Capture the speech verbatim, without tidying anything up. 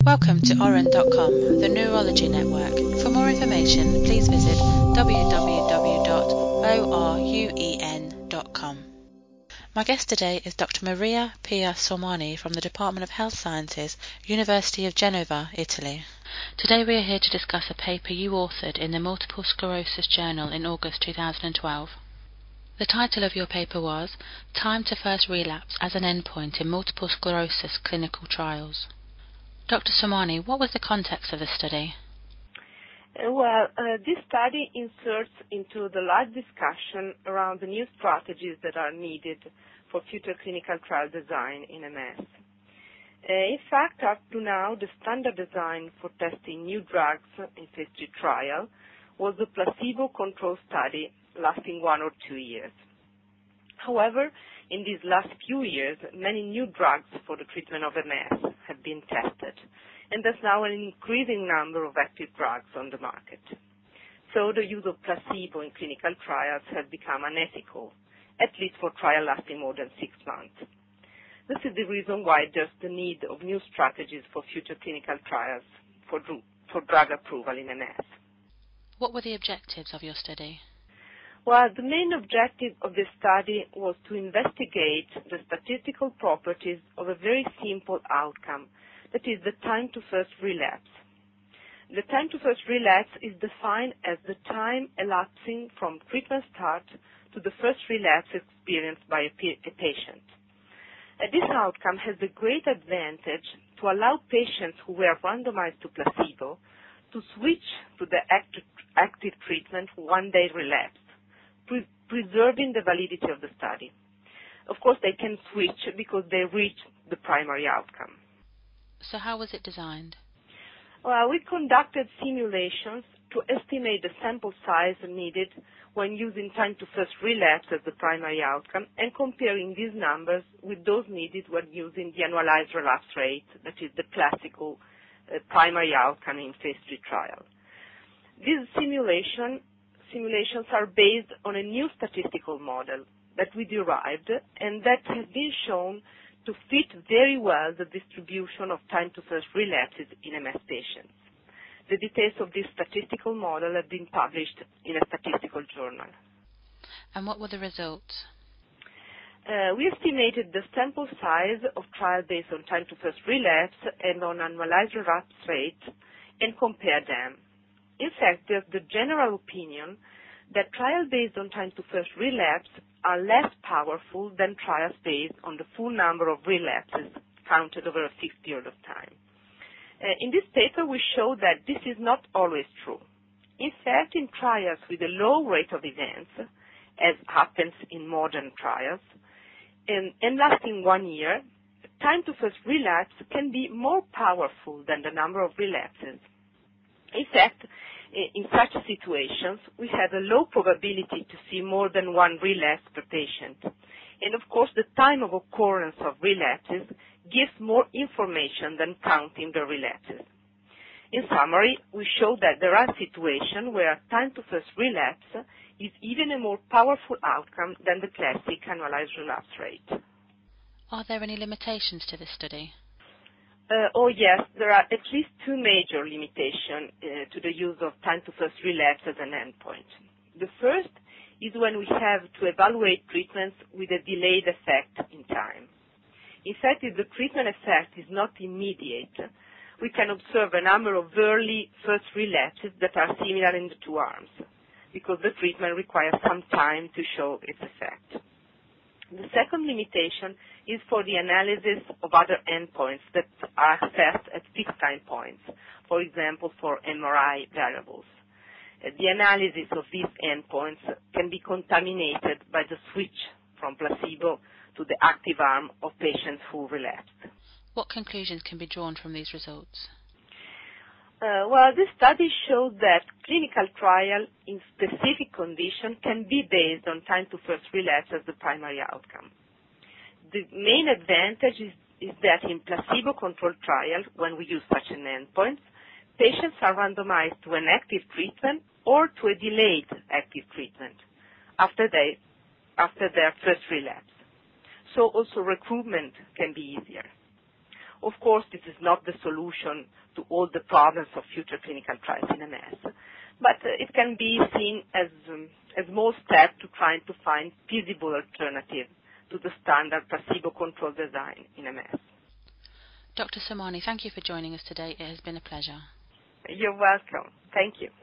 Welcome to Oren dot com, the Neurology Network. For more information, please visit w w w dot oren dot com. My guest today is Doctor Maria Pia Sormani from the Department of Health Sciences, University of Genova, Italy. Today we are here to discuss a paper you authored in the Multiple Sclerosis Journal in August two thousand twelve. The title of your paper was Time to First Relapse as an Endpoint in Multiple Sclerosis Clinical Trials. Doctor Sormani, what was the context of the study? Uh, well, uh, this study inserts into the large discussion around the new strategies that are needed for future clinical trial design in M S. Uh, in fact, up to now, the standard design for testing new drugs in phase three trial was a placebo-controlled study lasting one or two years. However, in these last few years, many new drugs for the treatment of M S have been tested, and there's now an increasing number of active drugs on the market. So the use of placebo in clinical trials has become unethical, at least for trials lasting more than six months. This is the reason why there's the need of new strategies for future clinical trials for, dr- for drug approval in M S. What were the objectives of your study? Well, the main objective of this study was to investigate the statistical properties of a very simple outcome, that is the time to first relapse. The time to first relapse is defined as the time elapsing from treatment start to the first relapse experienced by a, pa- a patient. Uh, this outcome has the great advantage to allow patients who were randomized to placebo to switch to the act- active treatment when they relapse, pre- preserving the validity of the study. Of course, they can switch because they reach the primary outcome. So how was it designed? Well, we conducted simulations to estimate the sample size needed when using time to first relapse as the primary outcome and comparing these numbers with those needed when using the annualized relapse rate, that is the classical uh, primary outcome in phase three trial. These simulation, simulations are based on a new statistical model that we derived and that has been shown to fit very well the distribution of time to first relapses in M S patients. The details of this statistical model have been published in a statistical journal. And what were the results? Uh, we estimated the sample size of trial based on time to first relapse and on annualized relapse rate and compared them. In fact, there's the general opinion that trials based on time to first relapse are less powerful than trials based on the full number of relapses counted over a fixed period of time. Uh, in this paper, we show that this is not always true. In fact, in trials with a low rate of events, as happens in modern trials, and, and lasting one year, time to first relapse can be more powerful than the number of relapses. In fact, in such situations, we have a low probability to see more than one relapse per patient. And of course, the time of occurrence of relapses gives more information than counting the relapses. In summary, we show that there are situations where time to first relapse is even a more powerful outcome than the classic annualized relapse rate. Are there any limitations to this study? Uh, oh yes, there are at least two major limitations uh, to the use of time to first relapse as an endpoint. The first is when we have to evaluate treatments with a delayed effect in time. In fact, if the treatment effect is not immediate, we can observe a number of early first relapses that are similar in the two arms, because the treatment requires some time to show its effect. The second limitation is for the analysis of other endpoints that are assessed at fixed time points, for example, for M R I variables. Uh, the analysis of these endpoints can be contaminated by the switch from placebo to the active arm of patients who relapsed. What conclusions can be drawn from these results? Uh, well, this study showed that clinical trial in specific conditions can be based on time to first relapse as the primary outcome. The main advantage is, is that in placebo-controlled trials, when we use such an endpoint, patients are randomized to an active treatment or to a delayed active treatment after, they, after their first relapse. So also recruitment can be easier. Of course, this is not the solution to all the problems of future clinical trials in M S, but uh, it can be seen as um, a small step to trying to find feasible alternative to the standard placebo-controlled design in M S. Doctor Somani, thank you for joining us today. It has been a pleasure. You're welcome. Thank you.